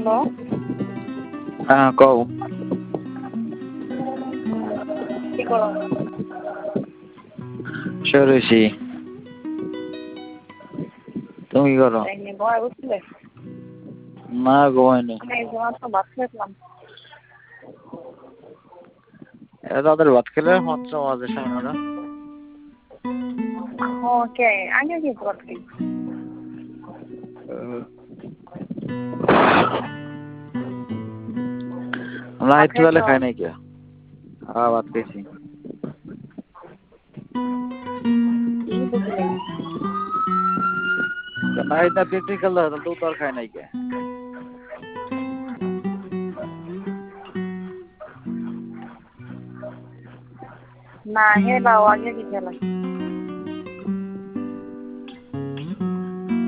Hello. কও। কি করো? শুয়ে রইছি। তুমি কি করো? এই নিয়ে ঘুমায় উঠছিলে? না ঘুমাইনি। আমি এই যে মাত্র ভাত খেলাম। এরা তাদের ভাত খেলে মাত্র আমাদের সামনে। ওকে, আগে কি ভাত খাই? আমরা ভাত একটু বেলা খাইছো? খাই নাই কে? ভাত খাইছি। কি বুঝলে? নাইট না পিকনিক খেলতে হয় তো আর খাই নাই কে? না, হেলাও আগে কি খেলা?